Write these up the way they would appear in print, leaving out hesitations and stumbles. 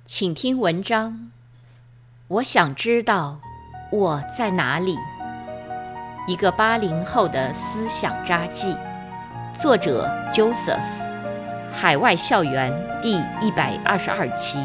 请听文章。我想知道我在哪里。一个80后的思想札记，作者 Joseph， 海外校园第122期。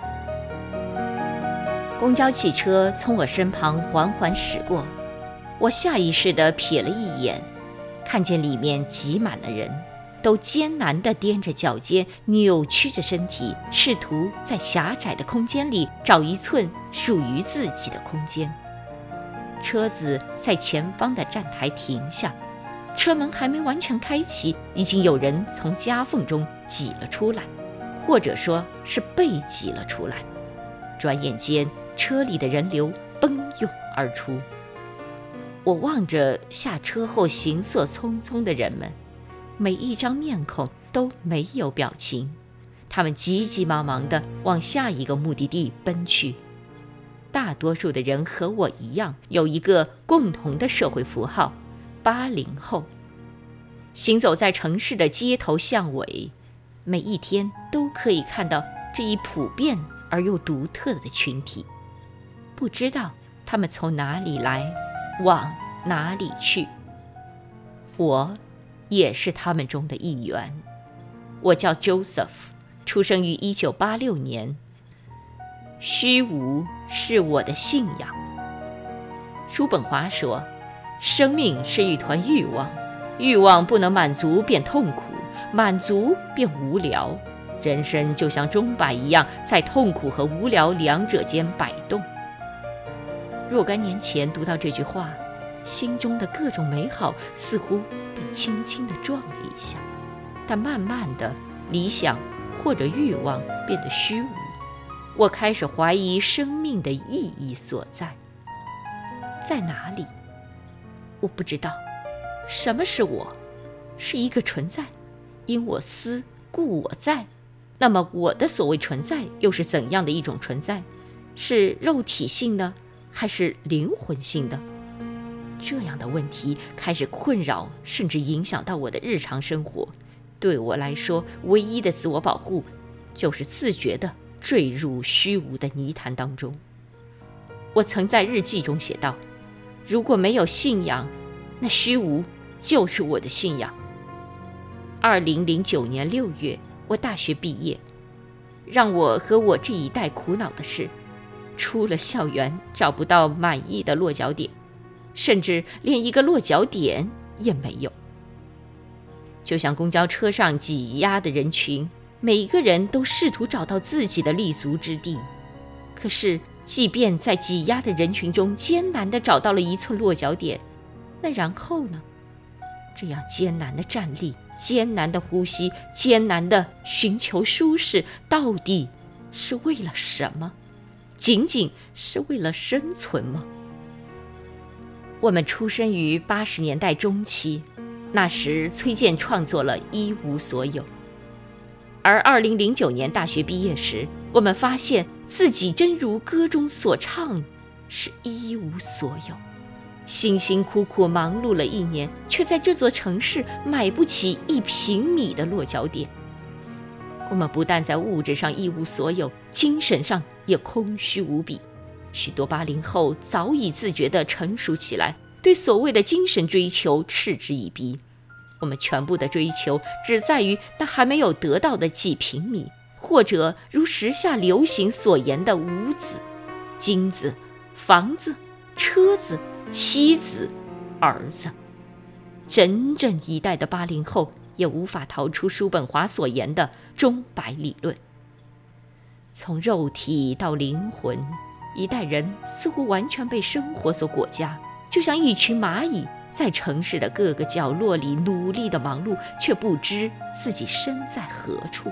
公交汽车从我身旁缓缓驶过，我下意识地瞥了一眼，看见里面挤满了人，都艰难地踮着脚尖，扭曲着身体，试图在狭窄的空间里找一寸属于自己的空间。车子在前方的站台停下，车门还没完全开启，已经有人从夹缝中挤了出来，或者说是被挤了出来。转眼间，车里的人流奔涌而出。我望着下车后行色匆匆的人们，每一张面孔都没有表情，他们急急忙忙地往下一个目的地奔去。大多数的人和我一样，有一个共同的社会符号：80后。行走在城市的街头巷尾，每一天都可以看到这一普遍而又独特的群体。不知道他们从哪里来，往哪里去。我也是他们中的一员。我叫 Joseph， 出生于1986年。虚无是我的信仰。叔本华说，生命是一团欲望，欲望不能满足便痛苦，满足便无聊，人生就像钟摆一样，在痛苦和无聊两者间摆动。若干年前读到这句话，心中的各种美好似乎被轻轻地撞了一下，但慢慢的，理想或者欲望变得虚无。我开始怀疑生命的意义所在。在哪里？我不知道。什么是我？是一个存在，因我思故我在。那么我的所谓存在又是怎样的一种存在？是肉体性的，还是灵魂性的？这样的问题开始困扰，甚至影响到我的日常生活。对我来说，唯一的自我保护就是自觉地坠入虚无的泥潭当中。我曾在日记中写道，如果没有信仰，那虚无就是我的信仰。2009年6月，我大学毕业。让我和我这一代苦恼的是，出了校园找不到满意的落脚点，甚至连一个落脚点也没有。就像公交车上挤压的人群，每一个人都试图找到自己的立足之地。可是即便在挤压的人群中艰难地找到了一寸落脚点，那然后呢？这样艰难的站立，艰难的呼吸，艰难地寻求舒适，到底是为了什么？仅仅是为了生存吗？我们出生于80年代中期，那时崔健创作了《一无所有》。而2009年大学毕业时，我们发现自己真如歌中所唱，是一无所有。辛辛苦苦忙碌了1年，却在这座城市买不起1平米的落脚点。我们不但在物质上一无所有，精神上也空虚无比。许多80后早已自觉地成熟起来，对所谓的精神追求嗤之以鼻。我们全部的追求只在于那还没有得到的几平米，或者如时下流行所言的五子：金子、房子、车子、妻子、儿子。整整一代的80后也无法逃出叔本华所言的钟摆理论。从肉体到灵魂，一代人似乎完全被生活所裹挟，就像一群蚂蚁在城市的各个角落里努力的忙碌，却不知自己身在何处。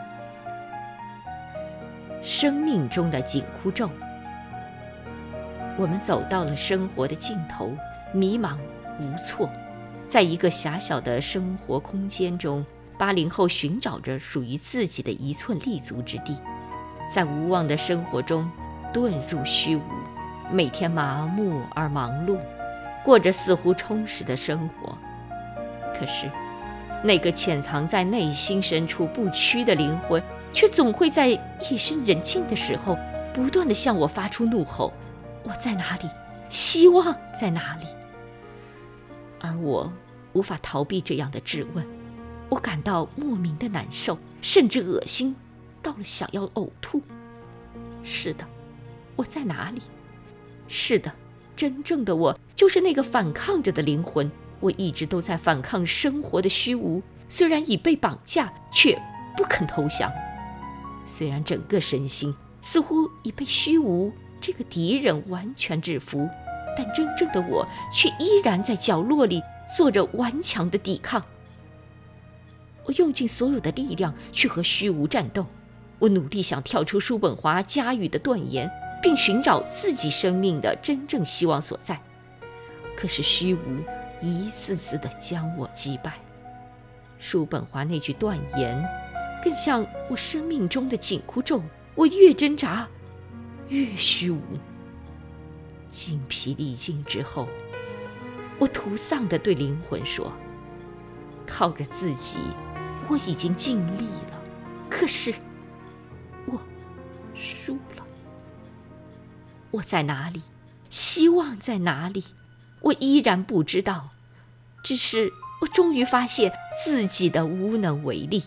生命中的紧箍咒。我们走到了生活的尽头，迷茫无措。在一个狭小的生活空间中，80后寻找着属于自己的一寸立足之地，在无望的生活中遁入虚无，每天麻木而忙碌，过着似乎充实的生活。可是那个潜藏在内心深处不屈的灵魂， 却总会在夜深人静的时候，不断地向我发出怒吼：我在哪里？希望在哪里？而我无法逃避这样的质问，我感到莫名的难受，甚至恶心，到了想要呕吐。是的，我在哪里？是的，真正的我就是那个反抗着的灵魂。我一直都在反抗生活的虚无，虽然已被绑架，却不肯投降。虽然整个身心似乎已被虚无这个敌人完全制服，但真正的我却依然在角落里做着顽强的抵抗。我用尽所有的力量去和虚无战斗，我努力想跳出叔本华家语的断言，并寻找自己生命的真正希望所在。可是虚无一次次地将我击败。叔本华那句断言更像我生命中的紧箍咒，我越挣扎越虚无。精疲力尽之后，我颓丧地对灵魂说：靠着自己，我已经尽力了，可是我输了。我在哪里？希望在哪里？我依然不知道，只是我终于发现自己的无能为力。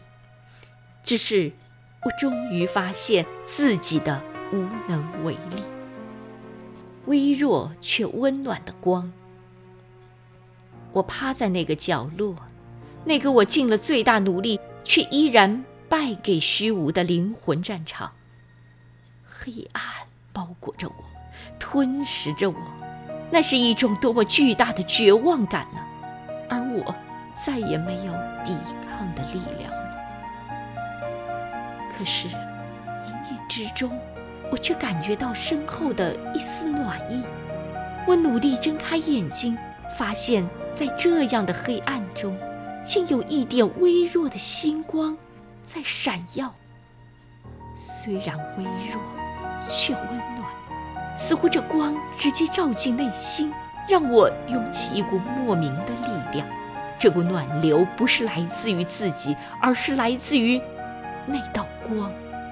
微弱却温暖的光。我趴在那个角落，那个我尽了最大努力却依然败给虚无的灵魂战场。黑暗包裹着我，吞噬着我，那是一种多么巨大的绝望感呢！而我再也没有抵抗的力量了。可是隐隐之中，我却感觉到身后的一丝暖意。我努力睁开眼睛，发现在这样的黑暗中，竟有一点微弱的星光在闪耀。虽然微弱，却温暖，似乎这光直接照进内心，让我涌起一股莫名的力量。这股暖流不是来自于自己，而是来自于那道光。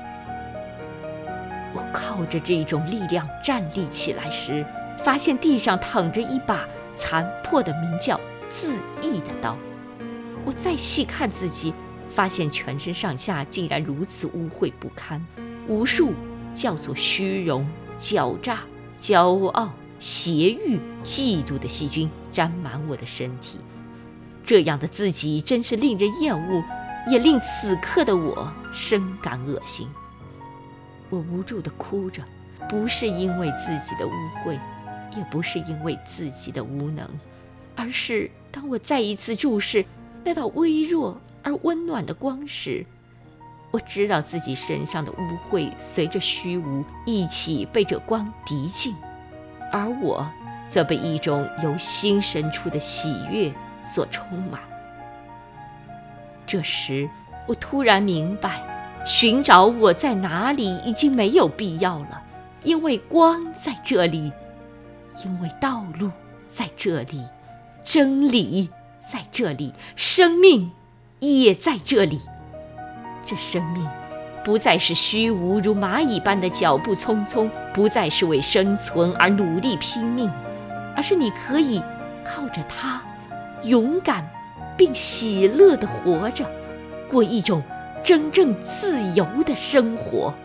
我靠着这种力量站立起来时，发现地上躺着一把残破的名叫自缢的刀。我再细看自己，发现全身上下竟然如此污秽不堪，无数叫做虚荣、狡诈、骄傲、邪欲、嫉妒的细菌沾满我的身体。这样的自己真是令人厌恶，也令此刻的我深感恶心。我无助地哭着，不是因为自己的污秽，也不是因为自己的无能，而是当我再一次注视那道微弱而温暖的光时，我知道自己身上的污秽随着虚无一起被这光涤净，而我则被一种由心深处的喜悦所充满。这时，我突然明白，寻找我在哪里已经没有必要了，因为光在这里，因为道路在这里，真理在这里，生命也在这里。这生命不再是虚无如蚂蚁般的脚步匆匆，不再是为生存而努力拼命，而是你可以靠着它勇敢并喜乐地活着，过一种真正自由的生活。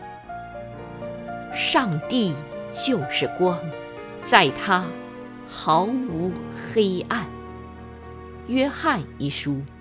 上帝就是光，在他毫无黑暗。约翰一书